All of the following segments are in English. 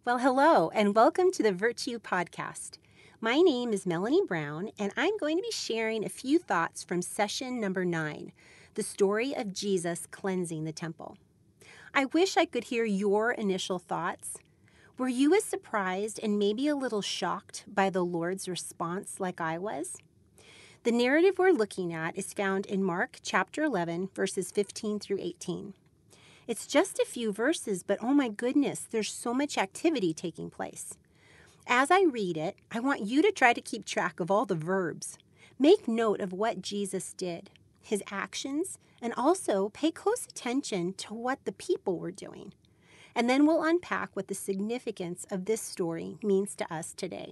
Well, hello, and welcome to the Virtue Podcast. My name is Melanie Brown, and I'm going to be sharing a few thoughts from session number 9, the story of Jesus cleansing the temple. I wish I could hear your initial thoughts. Were you as surprised and maybe a little shocked by the Lord's response like I was? The narrative we're looking at is found in Mark chapter 11, verses 15 through 18. It's just a few verses, but oh my goodness, there's so much activity taking place. As I read it, I want you to try to keep track of all the verbs. Make note of what Jesus did, his actions, and also pay close attention to what the people were doing. And then we'll unpack what the significance of this story means to us today.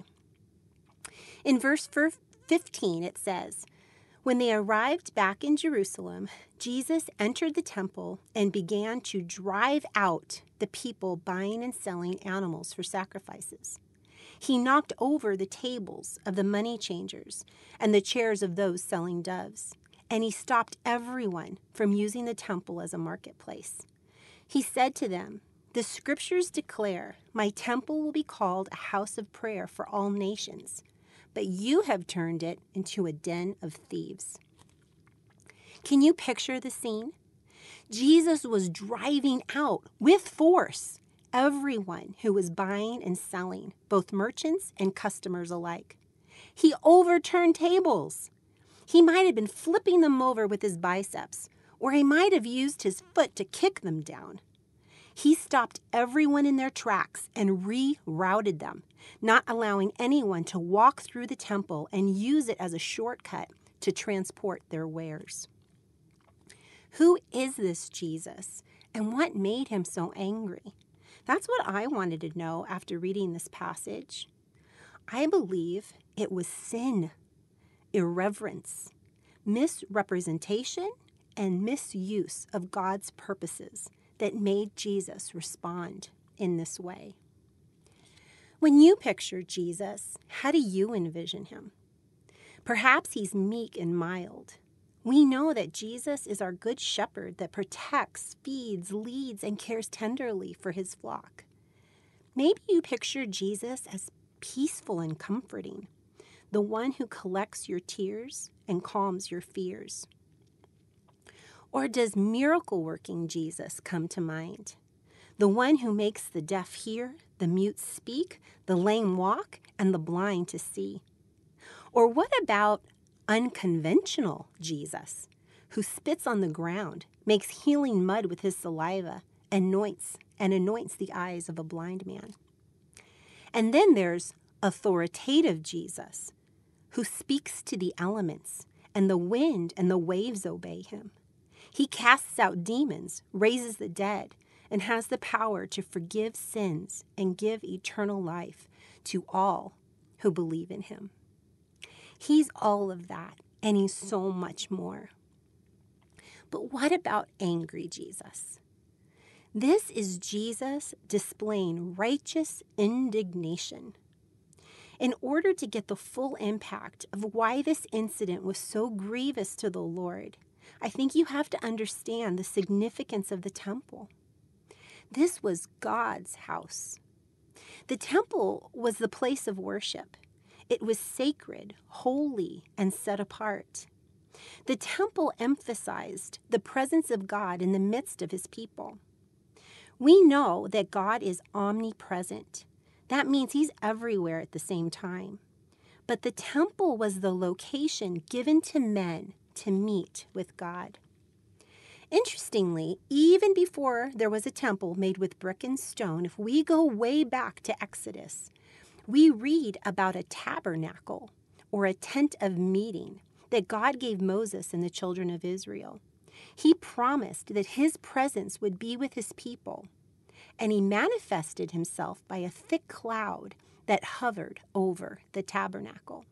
In verse 15, it says, "When they arrived back in Jerusalem, Jesus entered the temple and began to drive out the people buying and selling animals for sacrifices. He knocked over the tables of the money changers and the chairs of those selling doves, and he stopped everyone from using the temple as a marketplace. He said to them, 'The scriptures declare, my temple will be called a house of prayer for all nations, but you have turned it into a den of thieves.'" Can you picture the scene? Jesus was driving out with force everyone who was buying and selling, both merchants and customers alike. He overturned tables. He might have been flipping them over with his biceps, or he might have used his foot to kick them down. He stopped everyone in their tracks and rerouted them, not allowing anyone to walk through the temple and use it as a shortcut to transport their wares. Who is this Jesus, and what made him so angry? That's what I wanted to know after reading this passage. I believe it was sin, irreverence, misrepresentation, and misuse of God's purposes that made Jesus respond in this way. When you picture Jesus, how do you envision him? Perhaps he's meek and mild. We know that Jesus is our good shepherd that protects, feeds, leads, and cares tenderly for his flock. Maybe you picture Jesus as peaceful and comforting, the one who collects your tears and calms your fears. Or does miracle-working Jesus come to mind? The one who makes the deaf hear, the mute speak, the lame walk, and the blind to see. Or what about unconventional Jesus, who spits on the ground, makes healing mud with his saliva, and anoints the eyes of a blind man? And then there's authoritative Jesus, who speaks to the elements, and the wind and the waves obey him. He casts out demons, raises the dead, and has the power to forgive sins and give eternal life to all who believe in him. He's all of that, and he's so much more. But what about angry Jesus? This is Jesus displaying righteous indignation. In order to get the full impact of why this incident was so grievous to the Lord, I think you have to understand the significance of the temple. This was God's house. The temple was the place of worship. It was sacred, holy, and set apart. The temple emphasized the presence of God in the midst of his people. We know that God is omnipresent. That means he's everywhere at the same time. But the temple was the location given to men to meet with God. Interestingly, even before there was a temple made with brick and stone, if we go way back to Exodus, we read about a tabernacle, or a tent of meeting, that God gave Moses and the children of Israel. He promised that his presence would be with his people, and he manifested himself by a thick cloud that hovered over the tabernacle.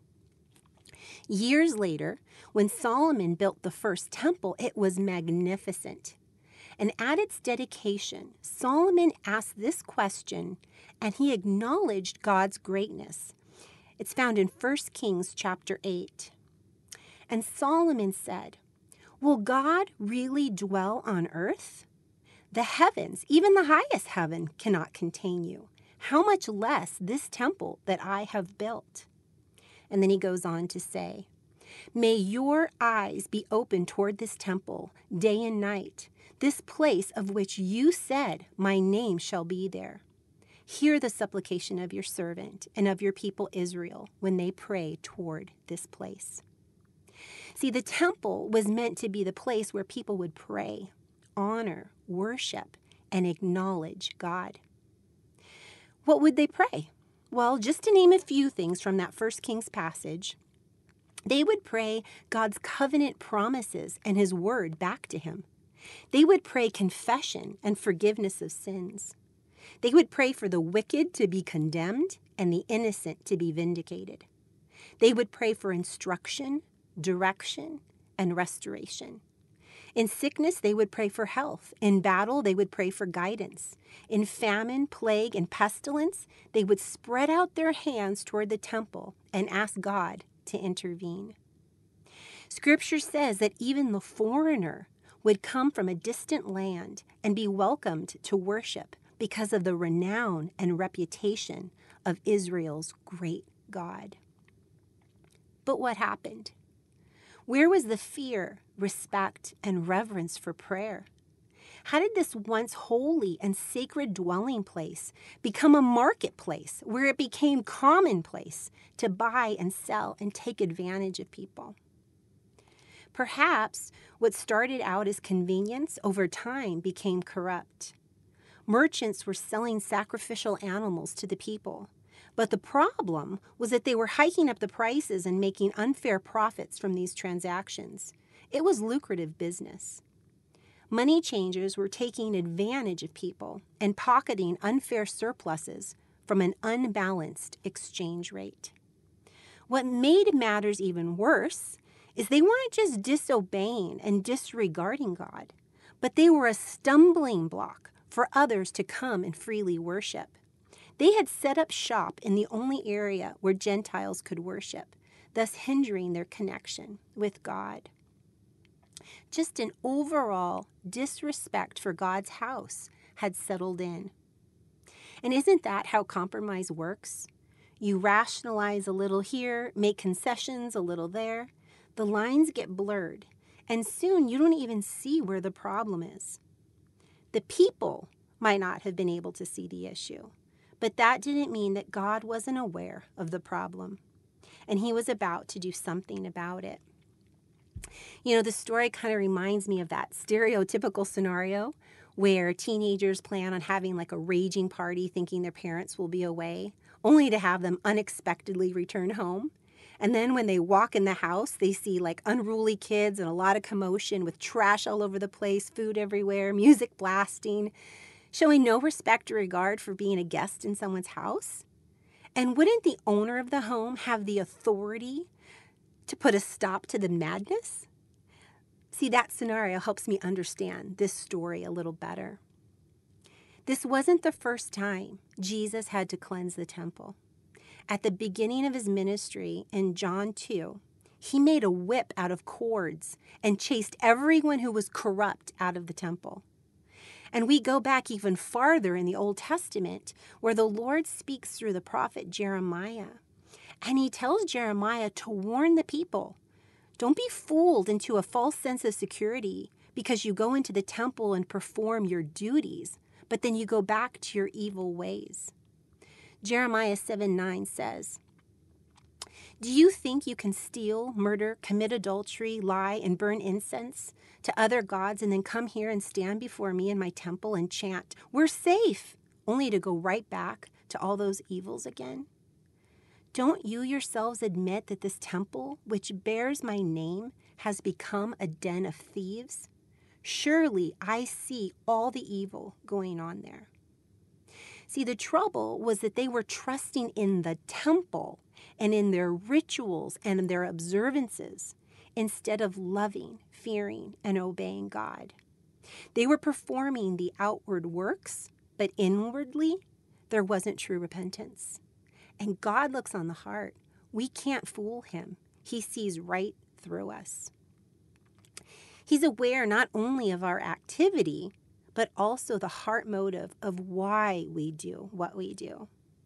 Years later, when Solomon built the first temple, it was magnificent. And at its dedication, Solomon asked this question, and he acknowledged God's greatness. It's found in 1 Kings chapter 8. And Solomon said, "Will God really dwell on earth? The heavens, even the highest heaven, cannot contain you. how much less this temple that I have built? And then he goes on to say, may your eyes be open toward this temple day and night, this place of which you said, my name shall be there. Hear the supplication of your servant and of your people Israel when they pray toward this place. See, the temple was meant to be the place where people would pray, honor, worship, and acknowledge God. What would they pray? Well, just to name a few things from that 1 Kings passage, they would pray God's covenant promises and his word back to him. They would pray confession and forgiveness of sins. They would pray for the wicked to be condemned and the innocent to be vindicated. They would pray for instruction, direction, and restoration. In sickness, they would pray for health. In battle, they would pray for guidance. In famine, plague, and pestilence, they would spread out their hands toward the temple and ask God to intervene. Scripture says that even the foreigner would come from a distant land and be welcomed to worship because of the renown and reputation of Israel's great God. But what happened? Where was the fear, respect, and reverence for prayer? How did this once holy and sacred dwelling place become a marketplace where it became commonplace to buy and sell and take advantage of people? Perhaps what started out as convenience over time became corrupt. Merchants were selling sacrificial animals to the people, but the problem was that they were hiking up the prices and making unfair profits from these transactions. It was lucrative business. Money changers were taking advantage of people and pocketing unfair surpluses from an unbalanced exchange rate. What made matters even worse is they weren't just disobeying and disregarding God, but they were a stumbling block for others to come and freely worship. They had set up shop in the only area where Gentiles could worship, thus hindering their connection with God. Just an overall disrespect for God's house had settled in. And isn't that how compromise works? You rationalize a little here, make concessions a little there. The lines get blurred, and soon you don't even see where the problem is. The people might not have been able to see the issue, but that didn't mean that God wasn't aware of the problem, and he was about to do something about it. You know, the story kind of reminds me of that stereotypical scenario where teenagers plan on having like a raging party thinking their parents will be away, only to have them unexpectedly return home. And then when they walk in the house, they see like unruly kids and a lot of commotion with trash all over the place, food everywhere, music blasting, showing no respect or regard for being a guest in someone's house. And wouldn't the owner of the home have the authority to put a stop to the madness? See, that scenario helps me understand this story a little better. This wasn't the first time Jesus had to cleanse the temple. At the beginning of his ministry in John 2, he made a whip out of cords and chased everyone who was corrupt out of the temple. And we go back even farther in the Old Testament where the Lord speaks through the prophet Jeremiah. And he tells Jeremiah to warn the people, don't be fooled into a false sense of security because you go into the temple and perform your duties, but then you go back to your evil ways. Jeremiah 7:9 says, do you think you can steal, murder, commit adultery, lie, and burn incense to other gods and then come here and stand before me in my temple and chant, we're safe, only to go right back to all those evils again? Don't you yourselves admit that this temple, which bears my name, has become a den of thieves? Surely I see all the evil going on there. See, the trouble was that they were trusting in the temple and in their rituals and in their observances instead of loving, fearing, and obeying God. They were performing the outward works, but inwardly, there wasn't true repentance. And God looks on the heart. We can't fool him. He sees right through us. He's aware not only of our activity, but also the heart motive of why we do what we do.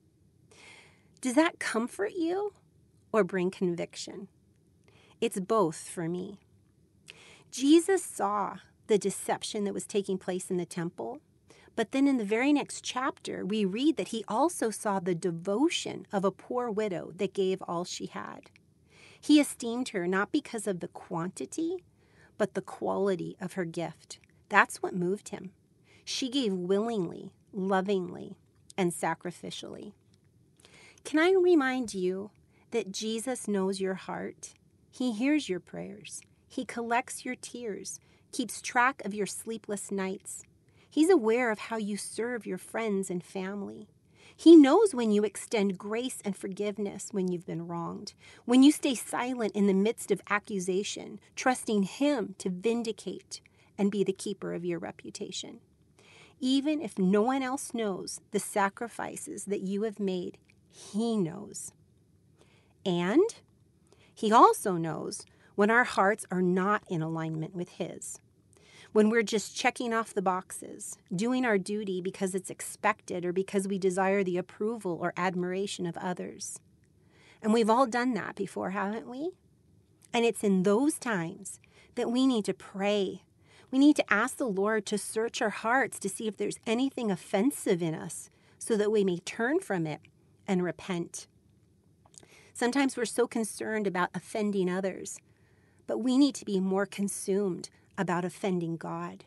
Does that comfort you or bring conviction? It's both for me. Jesus saw the deception that was taking place in the temple, but then in the very next chapter, we read that he also saw the devotion of a poor widow that gave all she had. He esteemed her not because of the quantity, but the quality of her gift. That's what moved him. She gave willingly, lovingly, and sacrificially. Can I remind you that Jesus knows your heart? He hears your prayers. He collects your tears, keeps track of your sleepless nights. He's aware of how you serve your friends and family. He knows when you extend grace and forgiveness when you've been wronged, when you stay silent in the midst of accusation, trusting him to vindicate and be the keeper of your reputation. Even if no one else knows the sacrifices that you have made, he knows. And he also knows when our hearts are not in alignment with his. When we're just checking off the boxes, doing our duty because it's expected or because we desire the approval or admiration of others. And we've all done that before, haven't we? And it's in those times that we need to pray. We need to ask the Lord to search our hearts to see if there's anything offensive in us so that we may turn from it and repent. Sometimes we're so concerned about offending others, but we need to be more consumed about offending God.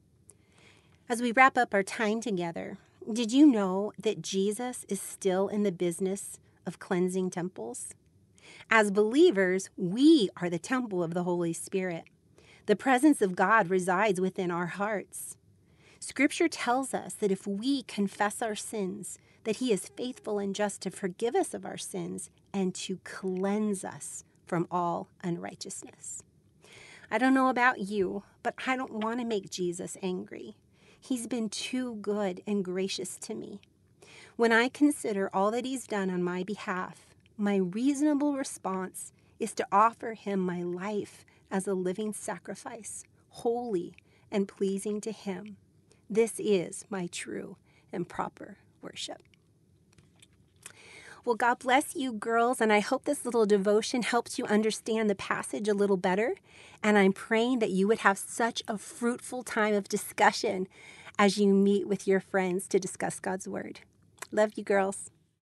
As we wrap up our time together, did you know that Jesus is still in the business of cleansing temples? As believers, we are the temple of the Holy Spirit. The presence of God resides within our hearts. Scripture tells us that if we confess our sins, that he is faithful and just to forgive us of our sins and to cleanse us from all unrighteousness. I don't know about you, but I don't want to make Jesus angry. He's been too good and gracious to me. When I consider all that he's done on my behalf, my reasonable response is to offer him my life as a living sacrifice, holy and pleasing to him. This is my true and proper worship. Well, God bless you, girls, and I hope this little devotion helps you understand the passage a little better. And I'm praying that you would have such a fruitful time of discussion as you meet with your friends to discuss God's Word. Love you, girls.